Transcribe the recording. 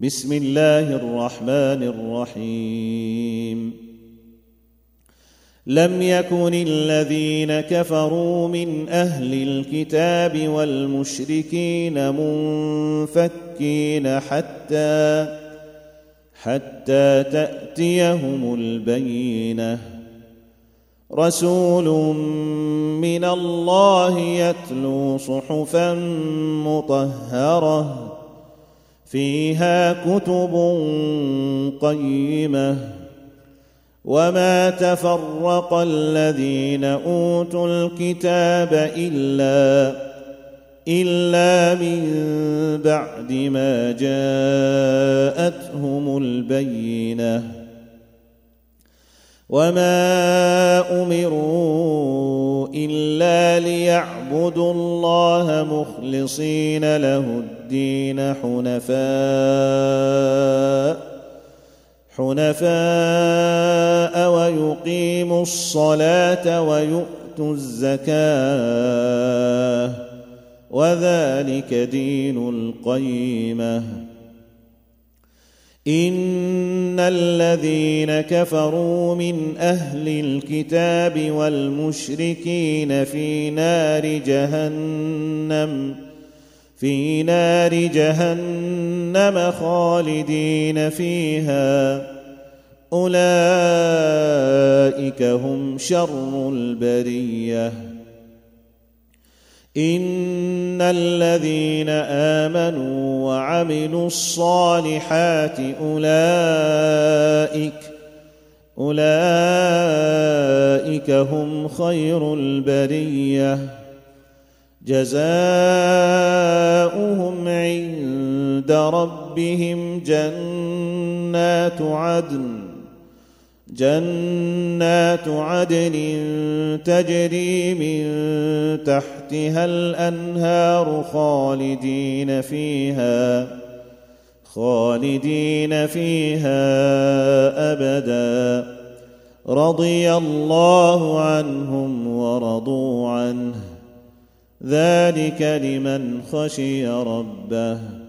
بسم الله الرحمن الرحيم لم يكن الذين كفروا من أهل الكتاب والمشركين منفكين حتى تأتيهم البينة رسول من الله يتلو صحفا مطهرة فيها كتب قيمة وما تفرق الذين أوتوا الكتاب إلا من بعد ما جاءتهم البينة وما أمروا إلا ليعبدوا الله مخلصين له الدين حنفاء ويقيموا الصلاة ويؤتوا الزكاة وذلك دين القيمة إن الذين كفروا من أهل الكتاب والمشركين في نار جهنم خالدين فيها أولئك هم شر البرية إن الذين آمنوا وعملوا الصالحات أولئك هم خير البرية جزاؤهم عند ربهم جنات عدن تجري من تحتها الأنهار خالدين فيها أبدا رضي الله عنهم ورضوا عنه ذلك لمن خشي ربه